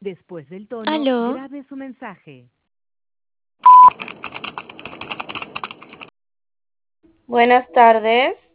Después del tono, Aló, grabe su mensaje. Buenas tardes.